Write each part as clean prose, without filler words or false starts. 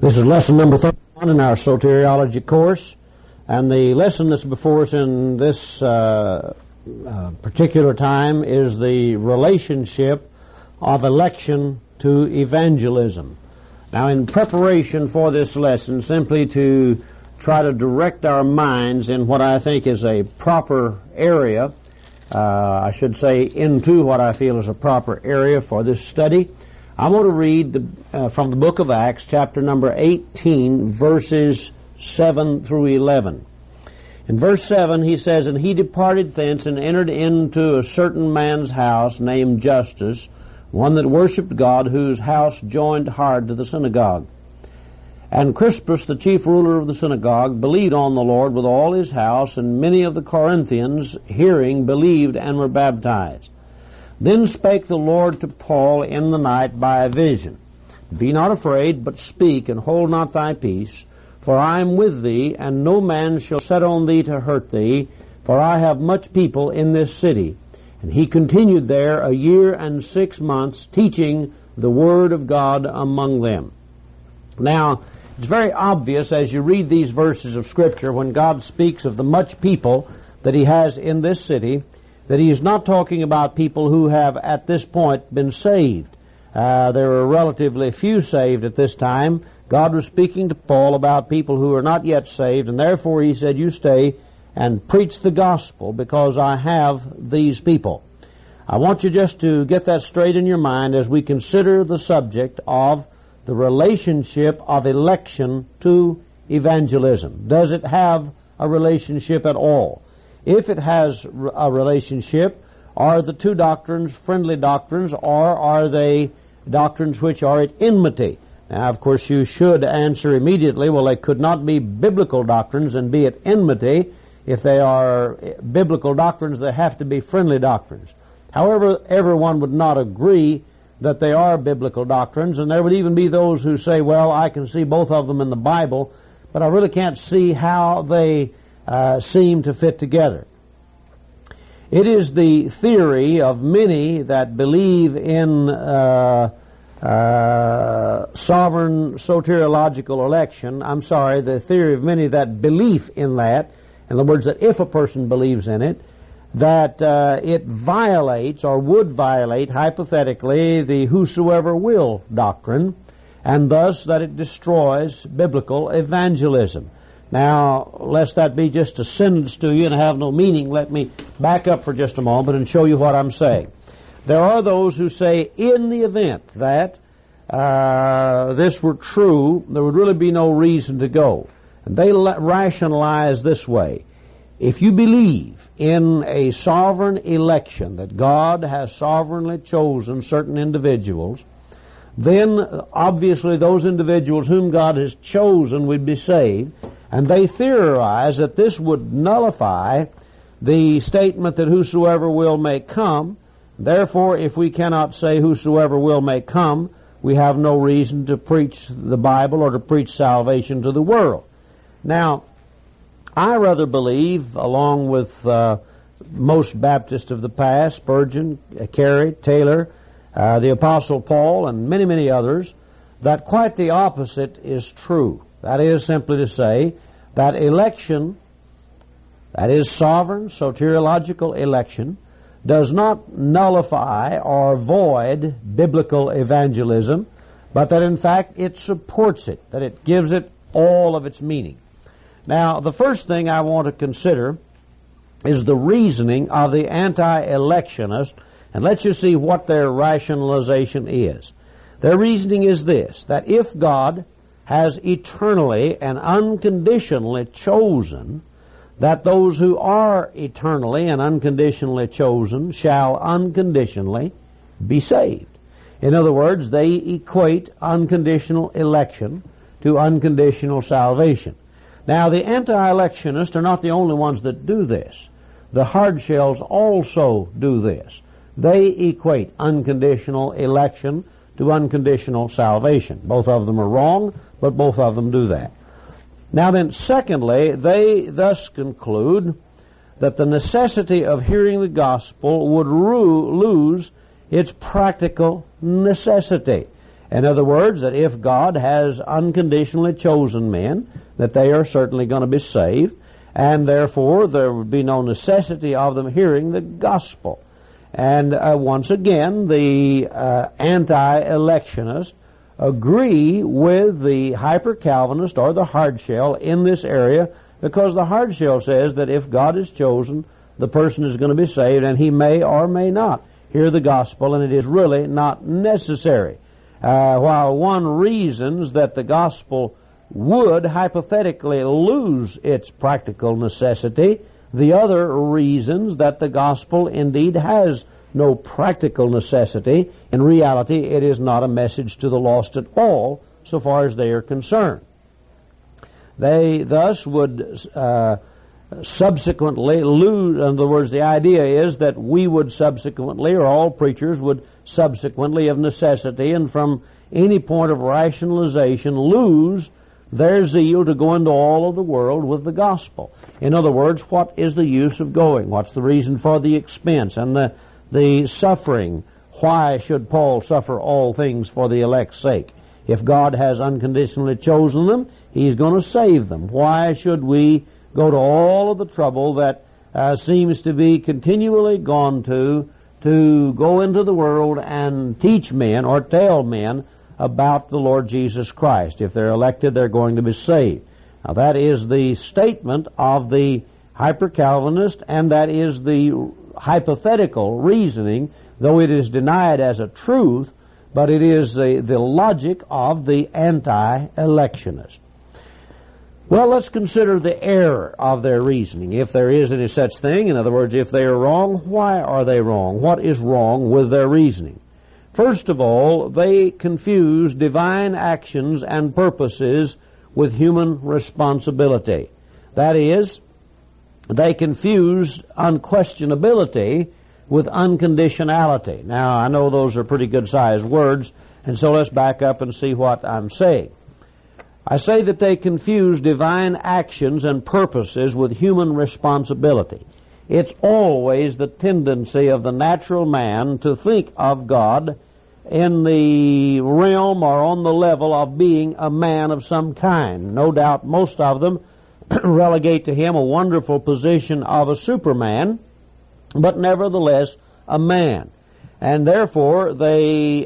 This is lesson number 31 in our soteriology course, and the lesson that's before us in this particular time is the relationship of election to evangelism. Now, in preparation for this lesson, simply to try to direct our minds in what I think is a proper area, I should say into what I feel is a proper area for this study, I want to read from the book of Acts, chapter number 18, verses 7 through 11. In verse 7, he says, "And he departed thence and entered into a certain man's house named Justus, one that worshipped God, whose house joined hard to the synagogue. And Crispus, the chief ruler of the synagogue, believed on the Lord with all his house, and many of the Corinthians, hearing, believed and were baptized. Then spake the Lord to Paul in the night by a vision, Be not afraid, but speak, and hold not thy peace, for I am with thee, and no man shall set on thee to hurt thee, for I have much people in this city. And he continued there 1 year and 6 months, teaching the word of God among them." Now, it's very obvious as you read these verses of Scripture, when God speaks of the much people that he has in this city, that he is not talking about people who have at this point been saved. There are relatively few saved at this time. God was speaking to Paul about people who are not yet saved, and therefore he said, "You stay and preach the gospel because I have these people." I want you just to get that straight in your mind as we consider the subject of the relationship of election to evangelism. Does it have a relationship at all? If it has a relationship, are the two doctrines friendly doctrines, or are they doctrines which are at enmity? Now, of course, you should answer immediately, well, they could not be biblical doctrines and be at enmity. If they are biblical doctrines, they have to be friendly doctrines. However, everyone would not agree that they are biblical doctrines, and there would even be those who say, well, I can see both of them in the Bible, but I really can't see how they seem to fit together. It is the theory of many that believe in sovereign soteriological election. The theory of many that belief in that, in other words, that if a person believes in it, that it violates or would violate, hypothetically, the whosoever will doctrine, and thus that it destroys biblical evangelism. Now, lest that be just a sentence to you and have no meaning, let me back up for just a moment and show you what I'm saying. There are those who say, in the event that this were true, there would really be no reason to go. And they rationalize this way. If you believe in a sovereign election, that God has sovereignly chosen certain individuals, then obviously those individuals whom God has chosen would be saved, and they theorize that this would nullify the statement that whosoever will may come. Therefore, if we cannot say whosoever will may come, we have no reason to preach the Bible or to preach salvation to the world. Now, I rather believe, along with most Baptists of the past, Spurgeon, Carey, Taylor, the Apostle Paul, and many, many others, that quite the opposite is true. That is simply to say that election, that is sovereign soteriological election, does not nullify or void biblical evangelism, but that in fact it supports it, that it gives it all of its meaning. Now, the first thing I want to consider is the reasoning of the anti-electionist, and let's just see what their rationalization is. Their reasoning is this, that if God has eternally and unconditionally chosen that those who are eternally and unconditionally chosen shall unconditionally be saved. In other words, they equate unconditional election to unconditional salvation. Now, the anti-electionists are not the only ones that do this. The hardshells also do this. They equate unconditional election to unconditional salvation. Both of them are wrong, but both of them do that. Now then, secondly, they thus conclude that the necessity of hearing the gospel would lose its practical necessity. In other words, that if God has unconditionally chosen men, that they are certainly going to be saved, and therefore there would be no necessity of them hearing the gospel. And once again, the anti-electionists agree with the hyper-Calvinist or the hard-shell in this area, because the hard-shell says that if God is chosen, the person is going to be saved, and he may or may not hear the gospel, and it is really not necessary. While one reasons that the gospel would hypothetically lose its practical necessity, the other reasons that the gospel indeed has no practical necessity. In reality, it is not a message to the lost at all, so far as they are concerned. They thus would subsequently lose. In other words, the idea is that we would subsequently, or all preachers would subsequently of necessity and from any point of rationalization, lose their zeal to go into all of the world with the gospel. In other words, what is the use of going? What's the reason for the expense and the suffering? Why should Paul suffer all things for the elect's sake? If God has unconditionally chosen them, He's going to save them. Why should we go to all of the trouble that seems to be continually gone to go into the world and teach men or tell men about the Lord Jesus Christ? If they're elected, they're going to be saved. Now, that is the statement of the hyper-Calvinist, and that is the hypothetical reasoning, though it is denied as a truth, but it is the logic of the anti-electionist. Well, let's consider the error of their reasoning, if there is any such thing. In other words, if they are wrong, why are they wrong? What is wrong with their reasoning? First of all, they confuse divine actions and purposes with human responsibility. That is, they confuse unquestionability with unconditionality. Now, I know those are pretty good-sized words, and so let's back up and see what I'm saying. I say that they confuse divine actions and purposes with human responsibility. It's always the tendency of the natural man to think of God in the realm or on the level of being a man of some kind. No doubt most of them relegate to him a wonderful position of a superman, but nevertheless a man. And therefore they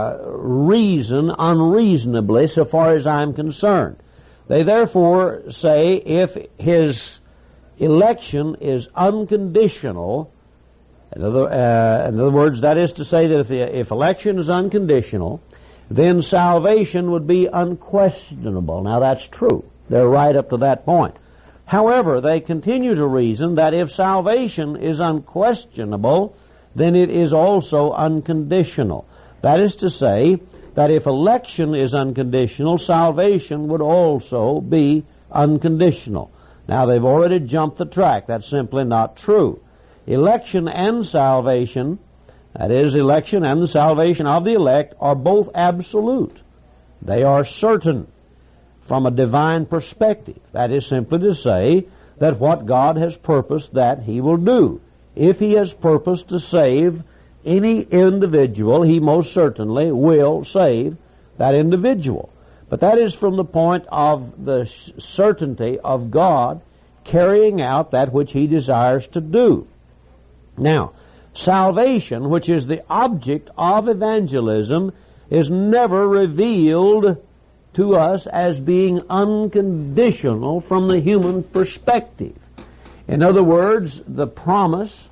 reason unreasonably so far as I'm concerned. They therefore say if his election is unconditional, in other words, that is to say that if election is unconditional, then salvation would be unquestionable. Now that's true. They're right up to that point. However, they continue to reason that if salvation is unquestionable, then it is also unconditional. That is to say that if election is unconditional, salvation would also be unconditional. Now, they've already jumped the track. That's simply not true. Election and salvation, that is, election and the salvation of the elect, are both absolute. They are certain from a divine perspective. That is simply to say that what God has purposed that He will do. If He has purposed to save any individual, He most certainly will save that individual. But that is from the point of the certainty of God carrying out that which He desires to do. Now, salvation, which is the object of evangelism, is never revealed to us as being unconditional from the human perspective. In other words, the promise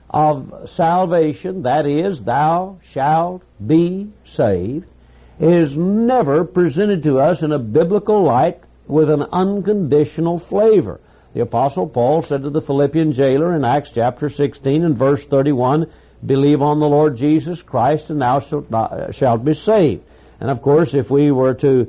of salvation, that is, thou shalt be saved, is never presented to us in a biblical light with an unconditional flavor. The Apostle Paul said to the Philippian jailer in Acts chapter 16 and verse 31, believe on the Lord Jesus Christ and thou shalt be saved. And of course, if we were to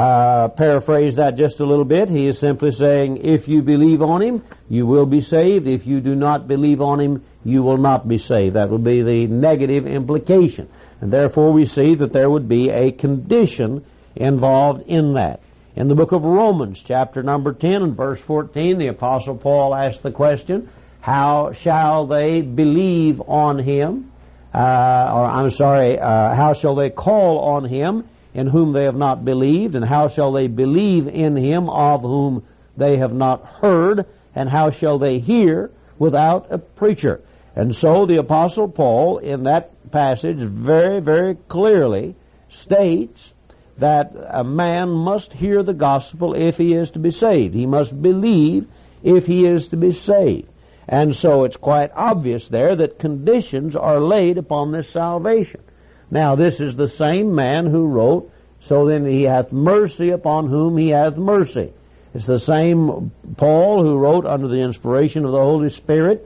paraphrase that just a little bit, he is simply saying, if you believe on Him, you will be saved. If you do not believe on Him, you will not be saved. That would be the negative implication. And therefore we see that there would be a condition involved in that. In the book of Romans, chapter number 10 and verse 14, the Apostle Paul asked the question, how shall they believe on Him? How shall they call on Him in whom they have not believed? And how shall they believe in him of whom they have not heard? And how shall they hear without a preacher? And so the Apostle Paul in that passage very, very clearly states that a man must hear the gospel if he is to be saved. He must believe if he is to be saved. And so it's quite obvious there that conditions are laid upon this salvation. Now this is the same man who wrote, so then he hath mercy upon whom he hath mercy. It's the same Paul who wrote under the inspiration of the Holy Spirit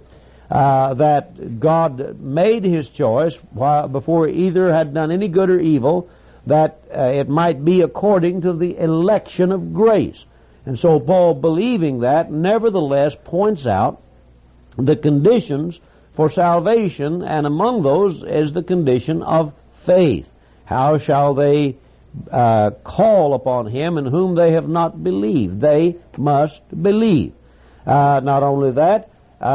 that God made his choice before either had done any good or evil, that it might be according to the election of grace. And so Paul, believing that, nevertheless points out the conditions for salvation, and among those is the condition of faith. How shall they call upon him in whom they have not believed? They must believe. Not only that,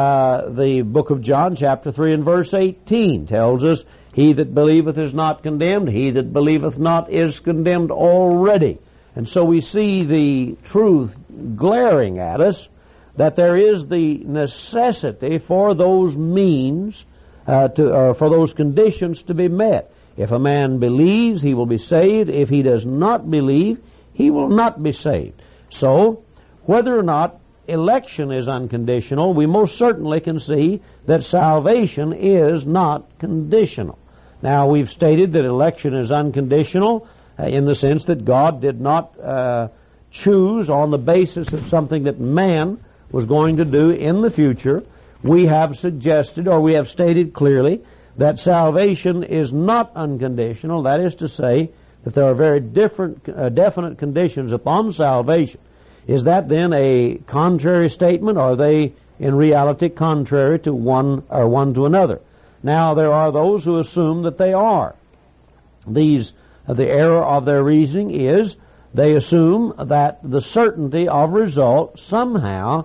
the book of John, chapter 3 and verse 18, tells us, he that believeth is not condemned, he that believeth not is condemned already. And so we see the truth glaring at us, that there is the necessity for those means, for those conditions to be met. If a man believes, he will be saved. If he does not believe, he will not be saved. So, whether or not election is unconditional, we most certainly can see that salvation is not conditional. Now, we've stated that election is unconditional in the sense that God did not choose on the basis of something that man was going to do in the future. We have suggested, or we have stated clearly, that salvation is not unconditional. That is to say, that there are very definite conditions upon salvation. Is that then a contrary statement, or are they in reality contrary to one to another? Now, there are those who assume that they are. The error of their reasoning is they assume that the certainty of result somehow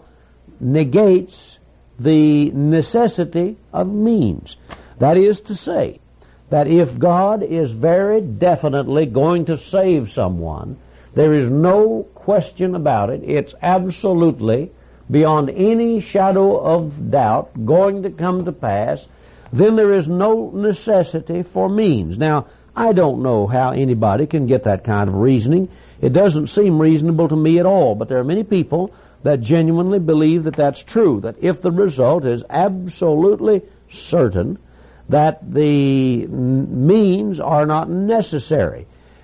negates the necessity of means. That is to say, that if God is very definitely going to save someone, there is no question about it. It's absolutely, beyond any shadow of doubt, going to come to pass. Then there is no necessity for means. Now, I don't know how anybody can get that kind of reasoning. It doesn't seem reasonable to me at all, but there are many people that genuinely believe that that's true, that if the result is absolutely certain, that the means are not necessary.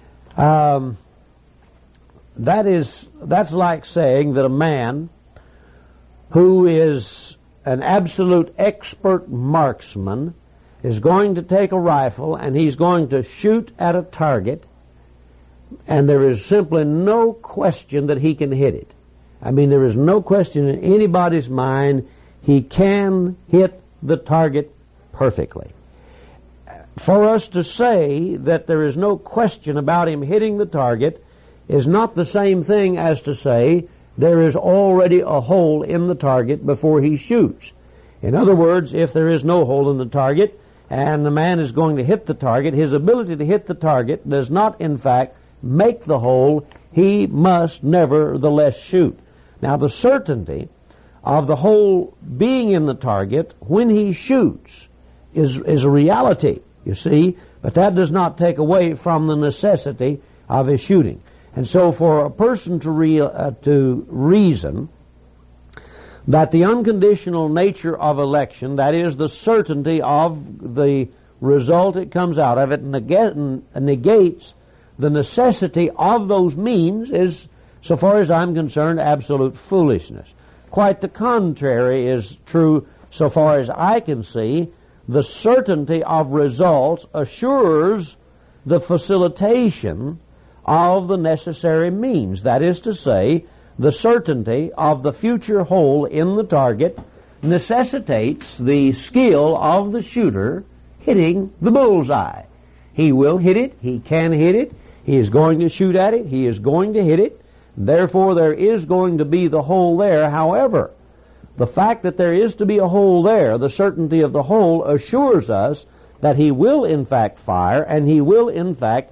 That's like saying that a man who is an absolute expert marksman is going to take a rifle and he's going to shoot at a target, and there is simply no question that he can hit it. I mean, there is no question in anybody's mind he can hit the target perfectly. For us to say that there is no question about him hitting the target is not the same thing as to say there is already a hole in the target before he shoots. In other words, if there is no hole in the target and the man is going to hit the target, his ability to hit the target does not in fact make the hole. He must nevertheless shoot. Now, the certainty of the hole being in the target when he shoots is a reality, you see, but that does not take away from the necessity of his shooting. And so for a person to reason that the unconditional nature of election, that is the certainty of the result it comes out of it, negates the necessity of those means, is, so far as I'm concerned, absolute foolishness. Quite the contrary is true so far as I can see. The certainty of results assures the facilitation of the necessary means. That is to say, the certainty of the future hole in the target necessitates the skill of the shooter hitting the bullseye. He will hit it. He can hit it. He is going to shoot at it. He is going to hit it. Therefore, there is going to be the hole there. However, the fact that there is to be a hole there, the certainty of the hole, assures us that he will in fact fire and he will in fact hit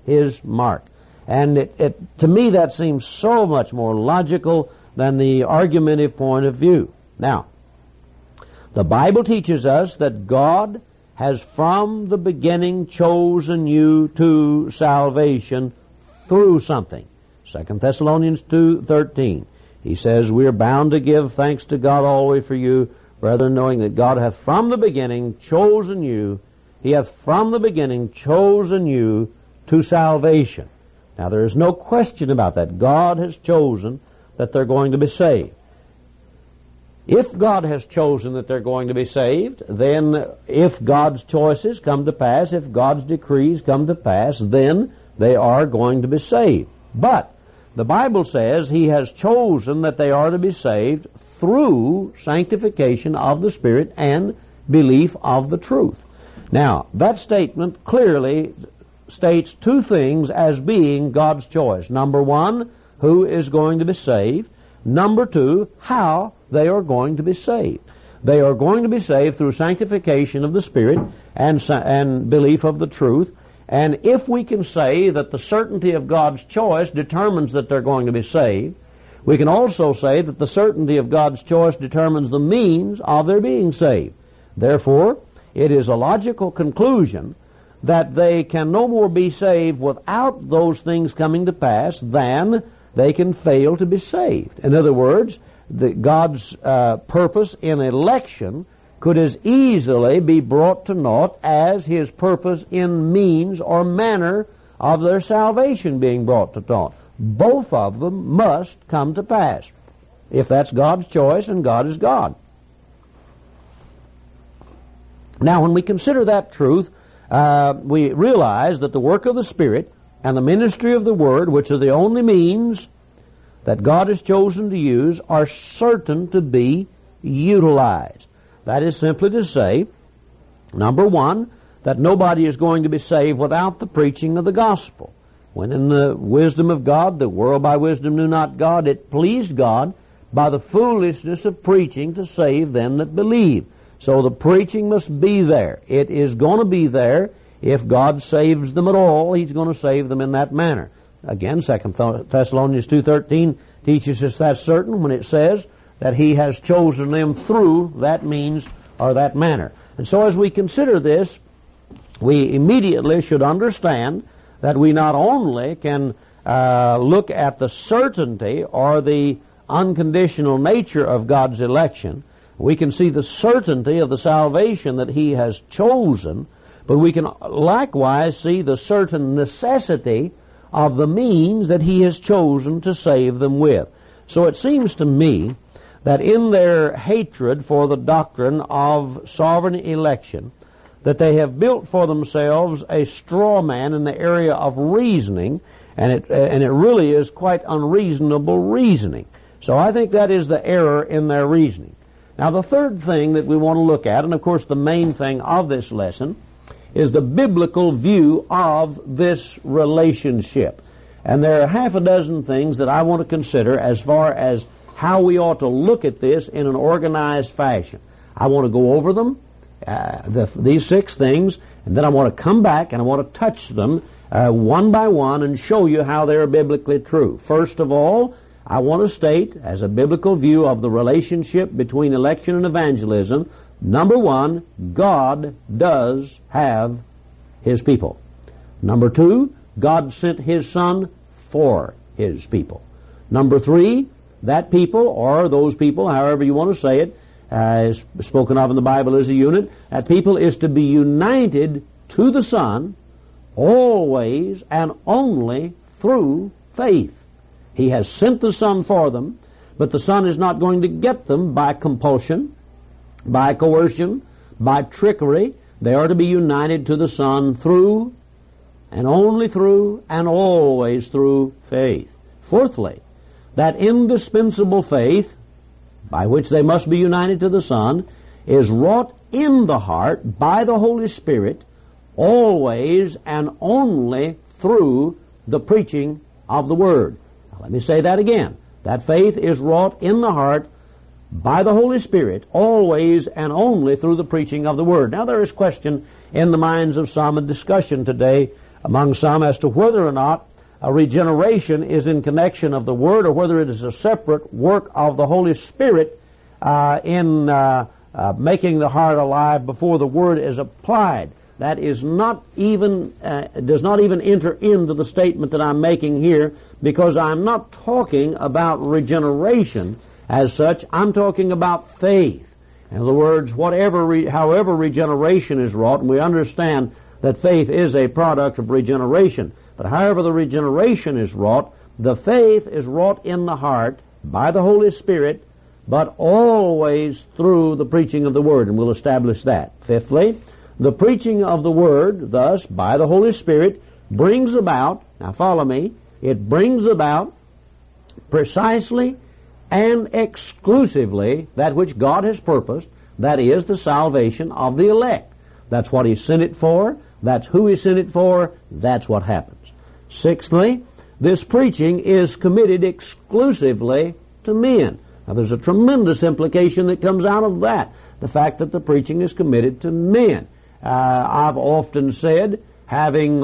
His mark. And to me that seems so much more logical than the argumentative point of view. Now, the Bible teaches us that God has from the beginning chosen you to salvation through something. 2 Thessalonians 2:13. He says, we are bound to give thanks to God always for you, brethren, knowing that God hath from the beginning chosen you. He hath from the beginning chosen you to salvation. Now, there is no question about that. God has chosen that they're going to be saved. If God has chosen that they're going to be saved, then if God's choices come to pass, if God's decrees come to pass, then they are going to be saved. But the Bible says He has chosen that they are to be saved through sanctification of the Spirit and belief of the truth. Now, that statement clearly states two things as being God's choice. Number one, who is going to be saved. Number two, how they are going to be saved. They are going to be saved through sanctification of the Spirit and belief of the truth. And if we can say that the certainty of God's choice determines that they're going to be saved, we can also say that the certainty of God's choice determines the means of their being saved. Therefore, it is a logical conclusion that they can no more be saved without those things coming to pass than they can fail to be saved. In other words, God's purpose in election could as easily be brought to naught as His purpose in means or manner of their salvation being brought to naught. Both of them must come to pass, if that's God's choice and God is God. Now, when we consider that truth, we realize that the work of the Spirit and the ministry of the Word, which are the only means that God has chosen to use, are certain to be utilized. That is simply to say, number one, that nobody is going to be saved without the preaching of the gospel. When in the wisdom of God, the world by wisdom knew not God, it pleased God by the foolishness of preaching to save them that believe. So the preaching must be there. It is going to be there. If God saves them at all, He's going to save them in that manner. Again, 2 Thessalonians 2:13 teaches us that's certain when it says that He has chosen them through that means or that manner. And so as we consider this, we immediately should understand that we not only can look at the certainty or the unconditional nature of God's election, we can see the certainty of the salvation that He has chosen, but we can likewise see the certain necessity of the means that He has chosen to save them with. So it seems to me that in their hatred for the doctrine of sovereign election, that they have built for themselves a straw man in the area of reasoning, and it really is quite unreasonable reasoning. So I think that is the error in their reasoning. Now, the third thing that we want to look at, and of course the main thing of this lesson, is the biblical view of this relationship. And there are half a dozen things that I want to consider as far as how we ought to look at this in an organized fashion. I want to go over them, these 6 things, and then I want to come back and I want to touch them one by one and show you how they're biblically true. First of all, I want to state, as a biblical view of the relationship between election and evangelism, number one, God does have His people. Number two, God sent His Son for His people. Number three, that people, or those people, however you want to say it, is spoken of in the Bible as a unit, that people is to be united to the Son always and only through faith. He has sent the Son for them, but the Son is not going to get them by compulsion, by coercion, by trickery. They are to be united to the Son through and only through and always through faith. Fourthly, that indispensable faith by which they must be united to the Son is wrought in the heart by the Holy Spirit always and only through the preaching of the Word. Now, let me say that again. That faith is wrought in the heart by the Holy Spirit always and only through the preaching of the Word. Now, there is question in the minds of some and discussion today among some as to whether or not a regeneration is in connection of the Word or whether it is a separate work of the Holy Spirit in making the heart alive before the Word is applied. That is not even does not even enter into the statement that I'm making here, because I'm not talking about regeneration as such. I'm talking about faith. In other words, however regeneration is wrought, and we understand that faith is a product of regeneration, but however the regeneration is wrought, the faith is wrought in the heart by the Holy Spirit, but always through the preaching of the Word, and we'll establish that. Fifthly, the preaching of the Word, thus, by the Holy Spirit, brings about, now follow me, it brings about precisely and exclusively that which God has purposed, that is, the salvation of the elect. That's what He sent it for, that's who He sent it for, that's what happens. Sixthly, this preaching is committed exclusively to men. Now there's a tremendous implication that comes out of that, the fact that the preaching is committed to men. I've often said, having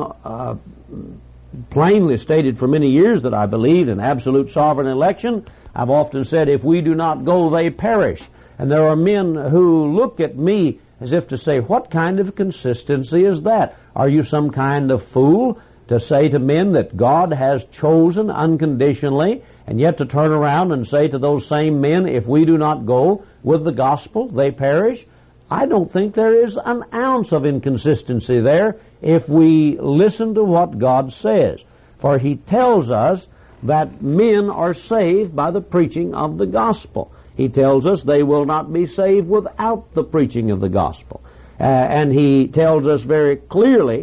plainly stated for many years that I believe in absolute sovereign election, I've often said, if we do not go, they perish. And there are men who look at me as if to say, what kind of consistency is that? Are you some kind of fool to say to men that God has chosen unconditionally, and yet to turn around and say to those same men, if we do not go with the gospel, they perish? I don't think there is an ounce of inconsistency there if we listen to what God says. For He tells us that men are saved by the preaching of the gospel. He tells us they will not be saved without the preaching of the gospel. And He tells us very clearly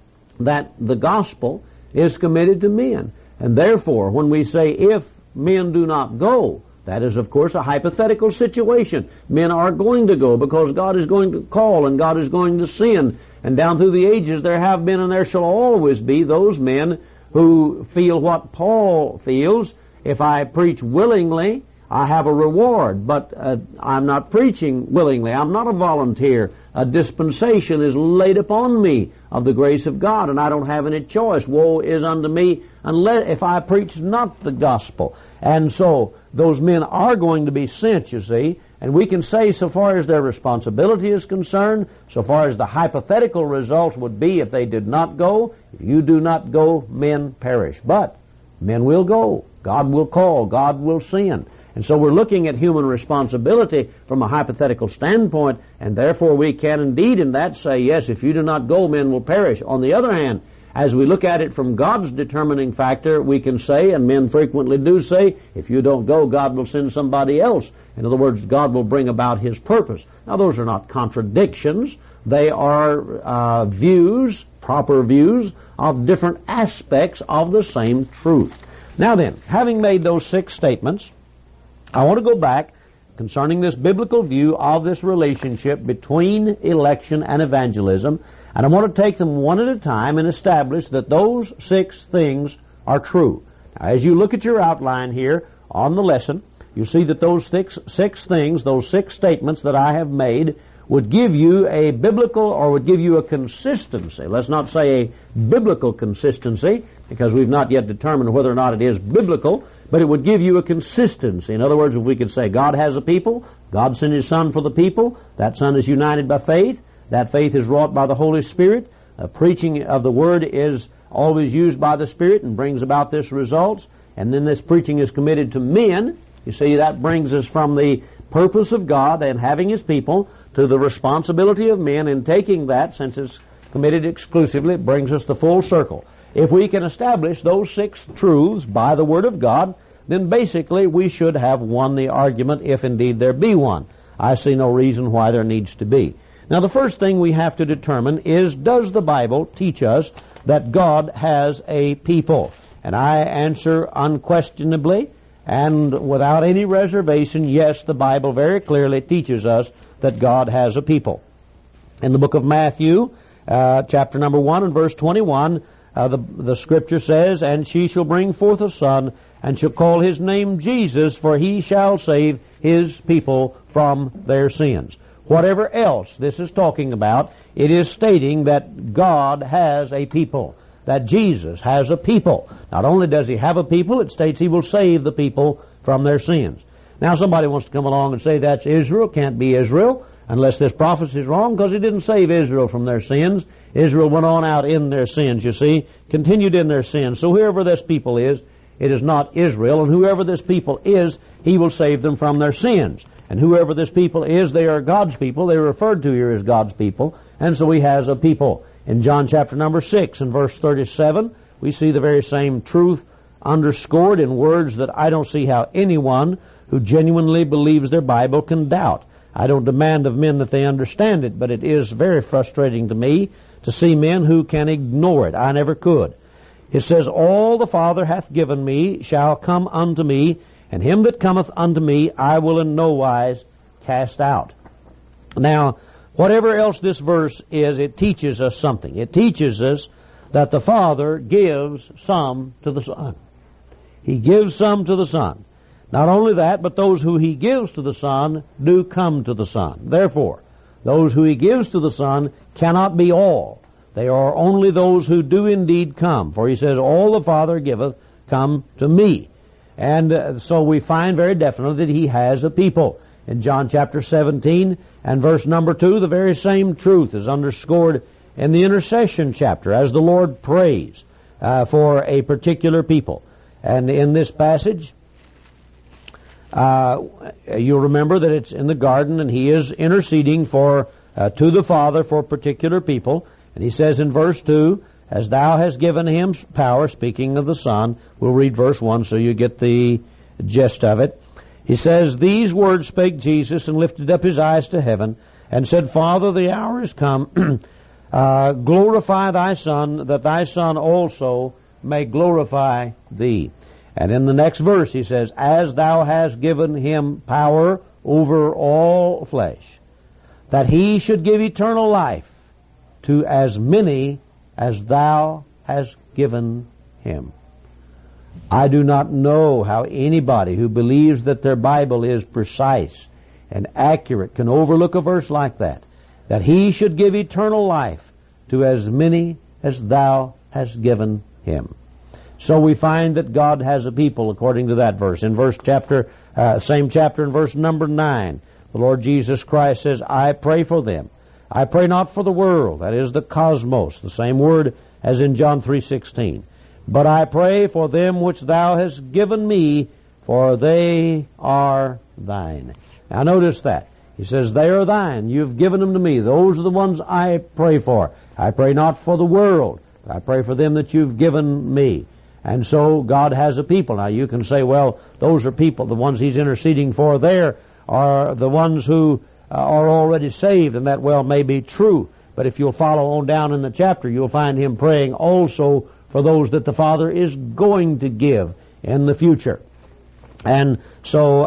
that the gospel is committed to men. And therefore, when we say, if men do not go, that is, of course, a hypothetical situation. Men are going to go because God is going to call and God is going to send. And down through the ages there have been and there shall always be those men who feel what Paul feels. If I preach willingly, I have a reward, but I'm not preaching willingly. I'm not a volunteer. A dispensation is laid upon me of the grace of God, and I don't have any choice. Woe is unto me unless if I preach not the gospel. And so those men are going to be sent, you see, and we can say, so far as their responsibility is concerned, so far as the hypothetical result would be if they did not go, if you do not go, men perish. But men will go. God will call. God will send. And so we're looking at human responsibility from a hypothetical standpoint, and therefore we can indeed in that say, yes, if you do not go, men will perish. On the other hand, as we look at it from God's determining factor, we can say, and men frequently do say, if you don't go, God will send somebody else. In other words, God will bring about His purpose. Now, those are not contradictions. They are views, proper views, of different aspects of the same truth. Now then, having made those 6 statements, I want to go back concerning this biblical view of this relationship between election and evangelism, and I want to take them one at a time and establish that those 6 things are true. Now, as you look at your outline here on the lesson, you see that those six things, those 6 statements that I have made, would give you a biblical, or would give you a consistency. Let's not say a biblical consistency, because we've not yet determined whether or not it is biblical, but it would give you a consistency. In other words, if we could say God has a people, God sent His Son for the people, that Son is united by faith, that faith is wrought by the Holy Spirit, preaching of the Word is always used by the Spirit and brings about this results, and then this preaching is committed to men. You see, that brings us from the purpose of God and having His people to the responsibility of men in taking that, since it's committed exclusively, it brings us the full circle. If we can establish those 6 truths by the Word of God, then basically we should have won the argument, if indeed there be one. I see no reason why there needs to be. Now, the first thing we have to determine is, does the Bible teach us that God has a people? And I answer unquestionably and without any reservation, yes, the Bible very clearly teaches us that God has a people. In the book of Matthew, chapter number 1 and verse 21, the Scripture says, "And she shall bring forth a son, and shall call his name Jesus, for he shall save his people from their sins." Whatever else this is talking about, it is stating that God has a people. that Jesus has a people. Not only does he have a people, it states he will save the people from their sins. Now somebody wants to come along and say that's Israel. Can't be Israel unless this prophecy is wrong, because he didn't save Israel from their sins. Israel went on out in their sins, you see, continued in their sins. So whoever this people is, it is not Israel, and whoever this people is, he will save them from their sins. And whoever this people is, they are God's people. They are referred to here as God's people, and so he has a people. In John chapter number 6 and verse 37, we see the very same truth underscored in words that I don't see how anyone who genuinely believes their Bible can doubt. I don't demand of men that they understand it, but it is very frustrating to me to see men who can ignore it. I never could. It says, all the Father hath given me shall come unto me, and him that cometh unto me I will in no wise cast out. Now, whatever else this verse is, it teaches us something. It teaches us that the Father gives some to the Son. He gives some to the Son. Not only that, but those who he gives to the Son do come to the Son. Therefore, those who he gives to the Son cannot be all. They are only those who do indeed come. For he says, all the Father giveth come to me. And so we find very definitely that he has a people. In John chapter 17 and verse number 2, the very same truth is underscored in the intercession chapter as the Lord prays for a particular people. And in this passage, you'll remember that it's in the garden, and he is interceding for to the Father for particular people. And he says in verse 2, as thou hast given him power, speaking of the Son. We'll read verse 1 so you get the gist of it. He says, these words spake Jesus, and lifted up his eyes to heaven, and said, Father, the hour is come. Glorify thy Son, that thy Son also may glorify thee. And in the next verse he says, as thou hast given him power over all flesh, that he should give eternal life to as many as thou hast given him. I do not know how anybody who believes that their Bible is precise and accurate can overlook a verse like that he should give eternal life to as many as thou hast given him. So we find that God has a people according to that verse. In same chapter in verse number 9, the Lord Jesus Christ says, I pray for them. I pray not for the world, that is the cosmos, the same word as in John 3:16. But I pray for them which thou hast given me, for they are thine. Now notice that. He says, they are thine. You've given them to me. Those are the ones I pray for. I pray not for the world, but I pray for them that you've given me. And so God has a people. Now you can say, well, those are people. The ones he's interceding for there are the ones who are already saved, and that well may be true. But if you'll follow on down in the chapter, you'll find him praying also for those that the Father is going to give in the future. And so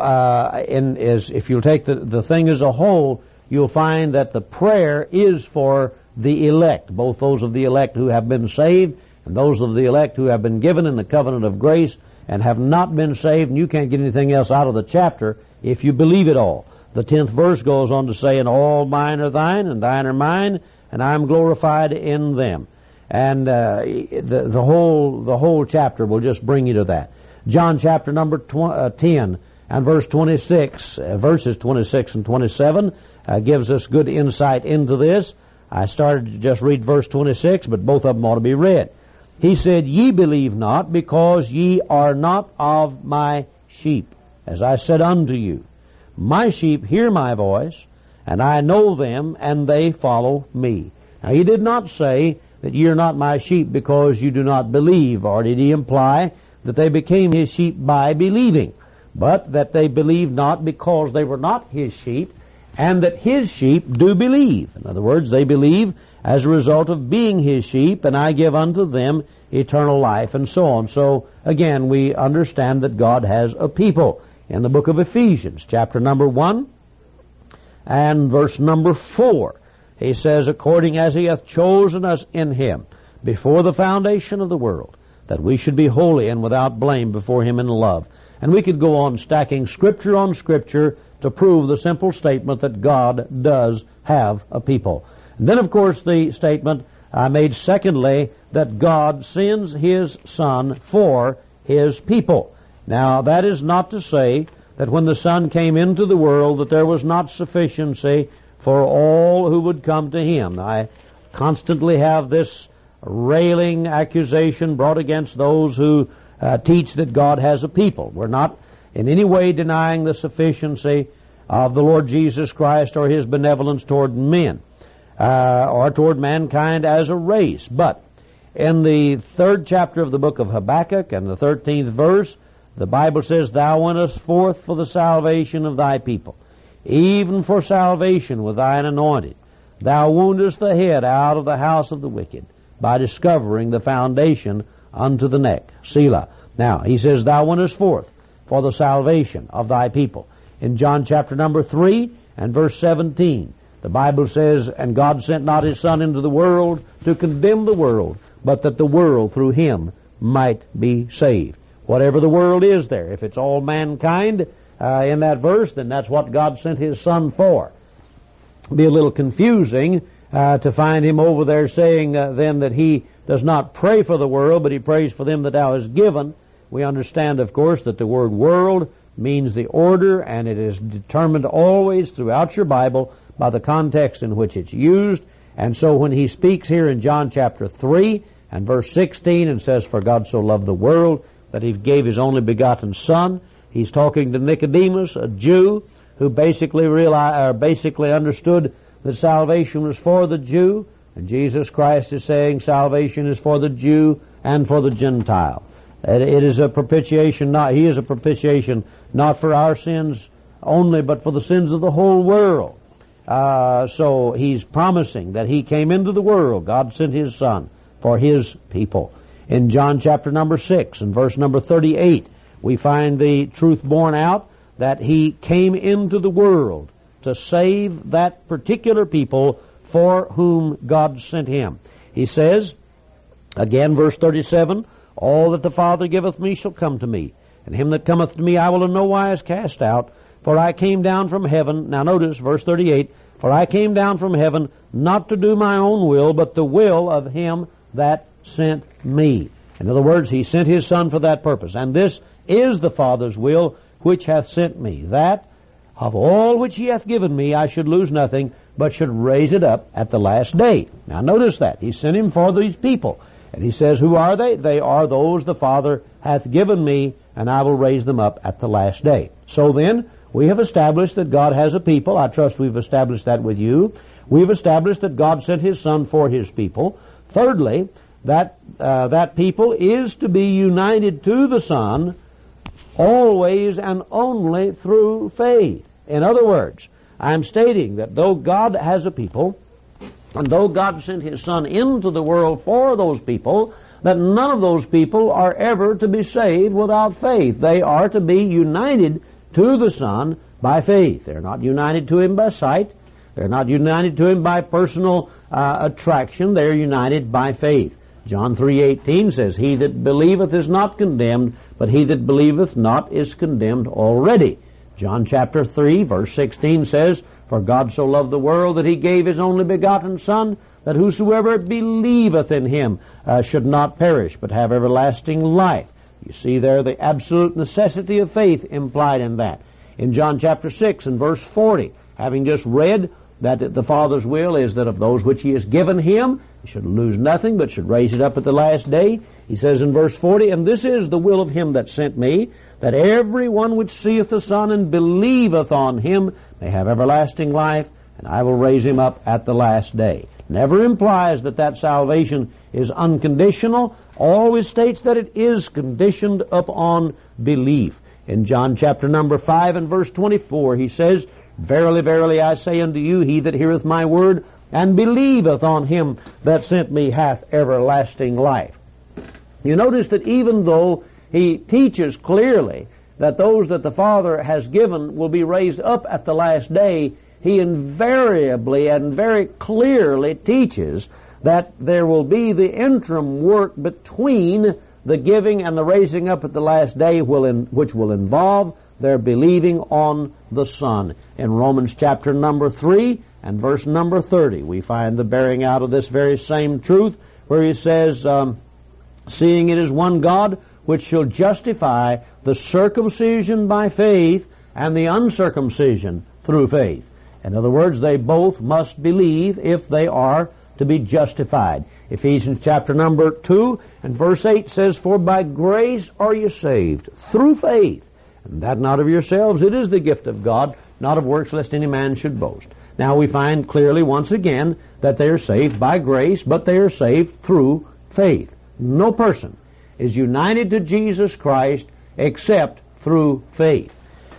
if you'll take the thing as a whole, you'll find that the prayer is for the elect, both those of the elect who have been saved and those of the elect who have been given in the covenant of grace and have not been saved. And you can't get anything else out of the chapter if you believe it all. The 10th verse goes on to say, and all mine are thine, and thine are mine, and I am glorified in them. And the whole chapter will just bring you to that. John chapter number 10 and verse 26, verses 26 and 27 gives us good insight into this. I started to just read verse 26, but both of them ought to be read. He said, ye believe not, because ye are not of my sheep, as I said unto you. My sheep hear my voice, and I know them, and they follow me. Now he did not say that ye are not my sheep because you do not believe, or did he imply that they became his sheep by believing, but that they believed not because they were not his sheep, and that his sheep do believe. In other words, they believe as a result of being his sheep, and I give unto them eternal life, and so on. So, again, we understand that God has a people. In the book of Ephesians, chapter number 1 and verse number 4, he says, according as he hath chosen us in him before the foundation of the world, that we should be holy and without blame before him in love. And we could go on stacking scripture on scripture to prove the simple statement that God does have a people. And then, of course, the statement I made secondly that God sends His Son for His people. Now, that is not to say that when the Son came into the world that there was not sufficiency for all who would come to Him. I constantly have this railing accusation brought against those who teach that God has a people. We're not in any way denying the sufficiency of the Lord Jesus Christ or His benevolence toward men or toward mankind as a race. But in the 3rd chapter of the book of Habakkuk and the 13th verse, the Bible says, Thou wentest forth for the salvation of Thy people, even for salvation with Thine anointed. Thou woundest the head out of the house of the wicked, by discovering the foundation unto the neck. Selah. Now, he says, Thou wentest forth for the salvation of Thy people. In John chapter number 3 and verse 17, the Bible says, And God sent not His Son into the world to condemn the world, but that the world through Him might be saved. Whatever the world is there, if it's all mankind in that verse, then that's what God sent His Son for. It'll be a little confusing to find Him over there saying then that He does not pray for the world, but He prays for them that Thou hast given. We understand, of course, that the word world means the order, and it is determined always throughout your Bible by the context in which it's used. And so when He speaks here in John chapter 3 and verse 16 and says, For God so loved the world that He gave His only begotten Son, He's talking to Nicodemus, a Jew, who basically understood that salvation was for the Jew, and Jesus Christ is saying salvation is for the Jew and for the Gentile. It is a propitiation, He is a propitiation not for our sins only, but for the sins of the whole world. So He's promising that He came into the world. God sent His Son for His people. In John chapter number 6 and verse number 38, we find the truth borne out that He came into the world to save that particular people for whom God sent Him. He says, again, verse 37, All that the Father giveth me shall come to me, and him that cometh to me I will in no wise cast out. For I came down from heaven, now notice verse 38, For I came down from heaven not to do my own will, but the will of Him that sent me. In other words, He sent His Son for that purpose. And this is the Father's will which hath sent me, that of all which He hath given me I should lose nothing, but should raise it up at the last day. Now notice that. He sent Him for these people. And He says, who are they? They are those the Father hath given me, and I will raise them up at the last day. So then, we have established that God has a people. I trust we've established that with you. We've established that God sent His Son for His people. Thirdly, that people is to be united to the Son always and only through faith. In other words, I'm stating that though God has a people, and though God sent His Son into the world for those people, that none of those people are ever to be saved without faith. They are to be united to the Son by faith. They're not united to Him by sight. They're not united to Him by personal attraction. They're united by faith. John 3:18 says, He that believeth is not condemned, but he that believeth not is condemned already. John chapter 3, verse 16 says, For God so loved the world that He gave His only begotten Son, that whosoever believeth in Him should not perish, but have everlasting life. You see there the absolute necessity of faith implied in that. In John chapter 6 and verse 40, having just read that the Father's will is that of those which He has given Him, He should lose nothing, but should raise it up at the last day. He says in verse 40, And this is the will of Him that sent me, that every one which seeth the Son and believeth on Him may have everlasting life, and I will raise him up at the last day. Never implies that salvation is unconditional. Always states that it is conditioned upon belief. In John chapter number 5 and verse 24, He says, Verily, verily, I say unto you, he that heareth my word and believeth on Him that sent me hath everlasting life. You notice that even though He teaches clearly that those that the Father has given will be raised up at the last day, He invariably and very clearly teaches that there will be the interim work between the giving and the raising up at the last day, which will involve their believing on the Son. In Romans chapter number 3 and verse number 30, we find the bearing out of this very same truth, where he says, seeing it is one God, which shall justify the circumcision by faith and the uncircumcision through faith. In other words, they both must believe if they are to be justified. Ephesians chapter number 2 and verse 8 says, for by grace are you saved, through faith, and that not of yourselves, it is the gift of God, not of works, lest any man should boast. Now we find clearly once again that they are saved by grace, but they are saved through faith. No person is united to Jesus Christ except through faith.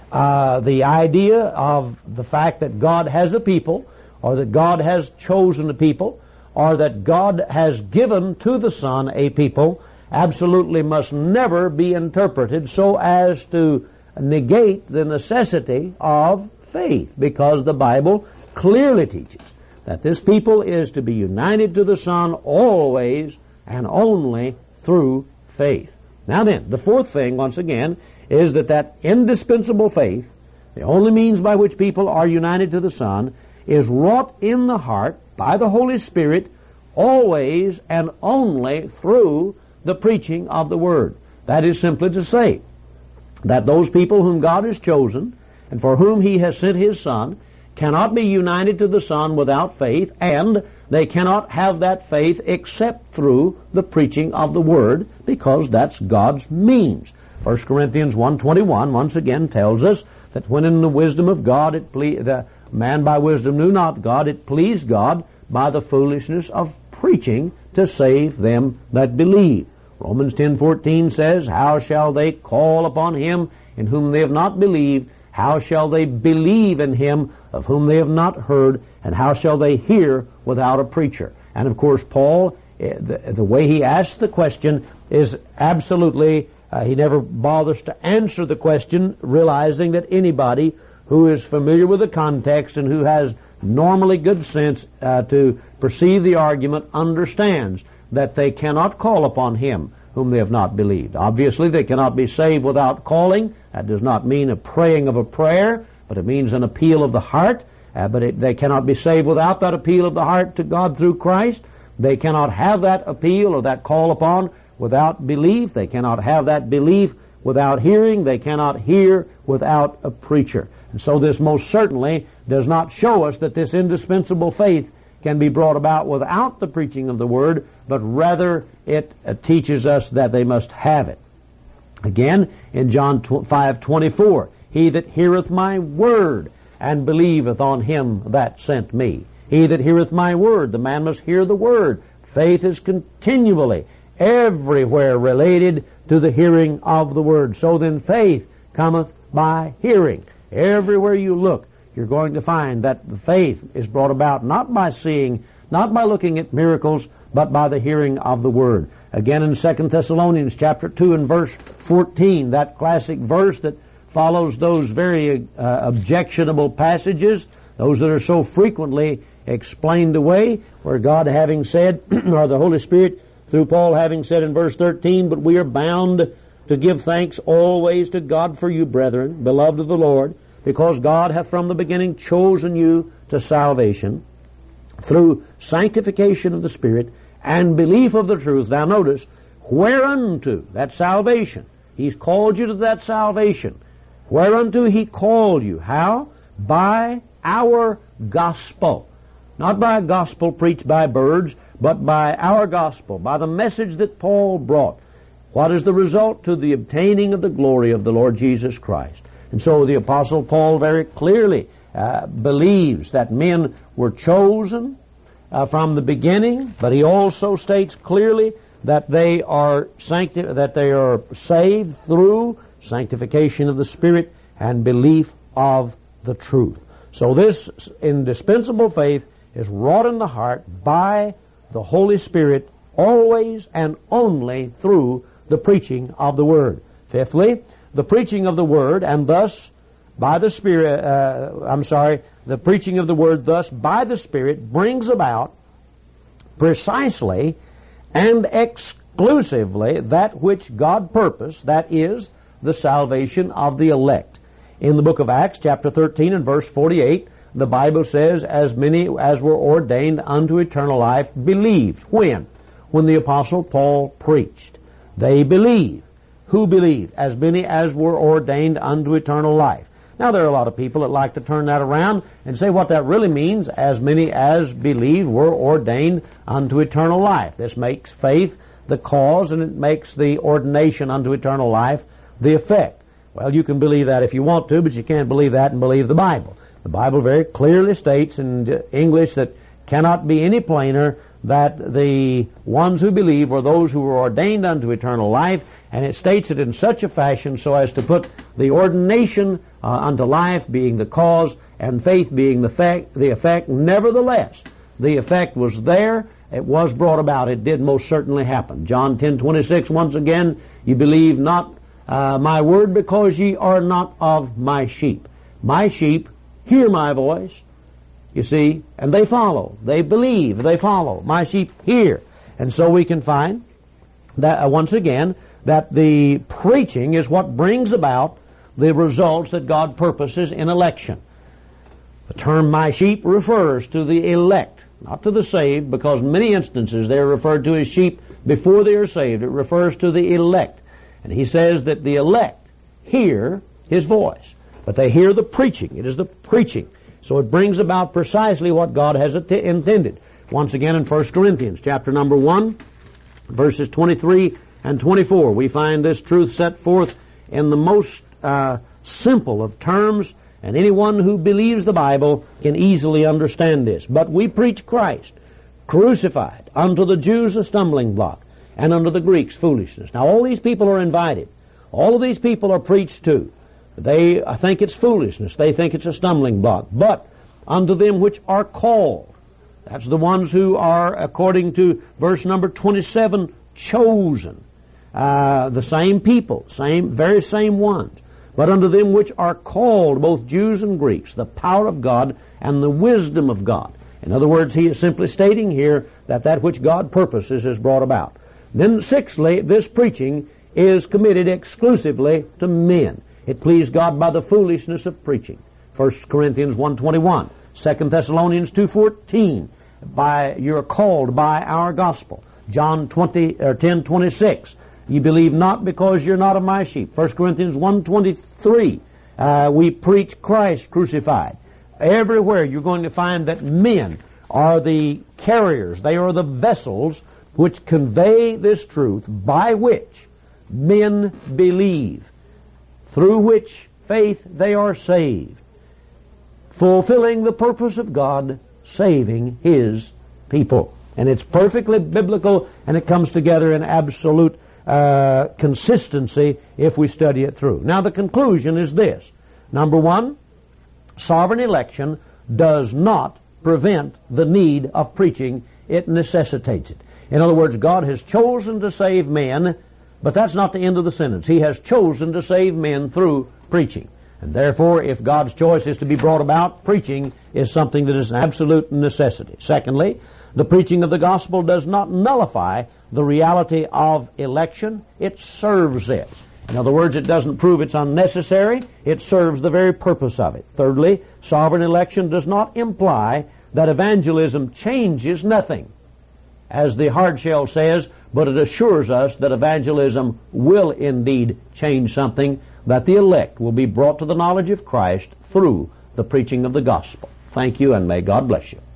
The idea of the fact that God has a people, or that God has chosen a people, or that God has given to the Son a people, absolutely must never be interpreted so as to negate the necessity of faith, because the Bible clearly teaches that this people is to be united to the Son always and only through faith. Now then, the fourth thing, once again, is that indispensable faith, the only means by which people are united to the Son, is wrought in the heart by the Holy Spirit always and only through the preaching of the Word. That is simply to say that those people whom God has chosen and for whom He has sent His Son cannot be united to the Son without faith, and they cannot have that faith except through the preaching of the Word, because that's God's means. 1 Corinthians 1:21 once again tells us that when in the wisdom of God the man by wisdom knew not God, it pleased God by the foolishness of preaching to save them that believe. Romans 10:14 says, how shall they call upon Him in whom they have not believed? How shall they believe in Him of whom they have not heard? And how shall they hear without a preacher? And of course, Paul, the way he asks the question is absolutely, he never bothers to answer the question, realizing that anybody who is familiar with the context and who has normally good sense to perceive the argument understands that they cannot call upon Him whom they have not believed. Obviously, they cannot be saved without calling. That does not mean a praying of a prayer, but it means an appeal of the heart. They cannot be saved without that appeal of the heart to God through Christ. They cannot have that appeal or that call upon without belief. They cannot have that belief without hearing. They cannot hear without a preacher. And so this most certainly does not show us that this indispensable faith can be brought about without the preaching of the Word, but rather it teaches us that they must have it. Again, in John 5:24, he that heareth my word and believeth on Him that sent me. He that heareth my word, the man must hear the Word. Faith is continually, everywhere related to the hearing of the Word. So then faith cometh by hearing. Everywhere you look, you're going to find that the faith is brought about not by seeing, not by looking at miracles, but by the hearing of the Word. Again in 2 Thessalonians chapter 2 and verse 14, that classic verse that follows those very objectionable passages, those that are so frequently explained away, where God having said, or the Holy Spirit through Paul having said in verse 13, but we are bound to give thanks always to God for you, brethren, beloved of the Lord, because God hath from the beginning chosen you to salvation through sanctification of the Spirit and belief of the truth. Now notice, whereunto, that salvation. He's called you to that salvation. Whereunto He called you. How? By our gospel. Not by a gospel preached by birds, but by our gospel, by the message that Paul brought. What is the result? To the obtaining of the glory of the Lord Jesus Christ. And so the Apostle Paul very clearly believes that men were chosen from the beginning, but he also states clearly that they are saved through sanctification of the Spirit and belief of the truth. So this indispensable faith is wrought in the heart by the Holy Spirit always and only through the preaching of the Word. Fifthly, the preaching of the Word, and thus by the Spirit, the preaching of the Word thus by the Spirit brings about precisely and exclusively that which God purposed, that is, the salvation of the elect. In the book of Acts, chapter 13 and verse 48, the Bible says, as many as were ordained unto eternal life believed. When? When the Apostle Paul preached. They believed. Who believed? As many as were ordained unto eternal life. Now, there are a lot of people that like to turn that around and say what that really means, as many as believed were ordained unto eternal life. This makes faith the cause, and it makes the ordination unto eternal life the effect. Well, you can believe that if you want to, but you can't believe that and believe the Bible. The Bible very clearly states in English that cannot be any plainer that the ones who believe were those who were ordained unto eternal life, and it states it in such a fashion so as to put the ordination unto life being the cause and faith being the effect. Nevertheless, the effect was there. It was brought about. It did most certainly happen. John 10:26, once again, you believe not my word because ye are not of my sheep. My sheep hear my voice, you see, and they follow. They believe. They follow. My sheep hear. And so we can find that, once again, that the preaching is what brings about the results that God purposes in election. The term my sheep refers to the elect, not to the saved, because in many instances they are referred to as sheep before they are saved. It refers to the elect. And he says that the elect hear his voice, but they hear the preaching. It is the preaching. So it brings about precisely what God has intended. Once again in 1 Corinthians chapter number 1, verses 23 and 24, we find this truth set forth in the most simple of terms, and anyone who believes the Bible can easily understand this. But we preach Christ crucified, unto the Jews a stumbling block, and unto the Greeks foolishness. Now all these people are invited. All of these people are preached to. They think it's foolishness. They think it's a stumbling block. But unto them which are called, that's the ones who are, according to verse number 27, chosen. The same people, very same ones. But unto them which are called, both Jews and Greeks, the power of God and the wisdom of God. In other words, he is simply stating here that which God purposes is brought about. Then sixthly, this preaching is committed exclusively to men. It pleased God by the foolishness of preaching. 1 Corinthians 1:21, 2 Thessalonians 2:14, you're called by our gospel. John 10:26, you believe not because you're not of my sheep. 1 Corinthians 1:23, we preach Christ crucified. Everywhere you're going to find that men are the carriers. They are the vessels which convey this truth by which men believe, through which faith they are saved, fulfilling the purpose of God, saving His people. And it's perfectly biblical, and it comes together in absolute consistency if we study it through. Now the conclusion is this. Number one, sovereign election does not prevent the need of preaching. It necessitates it. In other words, God has chosen to save men, but that's not the end of the sentence. He has chosen to save men through preaching. And therefore, if God's choice is to be brought about, preaching is something that is an absolute necessity. Secondly, the preaching of the gospel does not nullify the reality of election. It serves it. In other words, it doesn't prove it's unnecessary. It serves the very purpose of it. Thirdly, sovereign election does not imply that evangelism changes nothing, as the Hardshell says, but it assures us that evangelism will indeed change something, that the elect will be brought to the knowledge of Christ through the preaching of the gospel. Thank you, and may God bless you.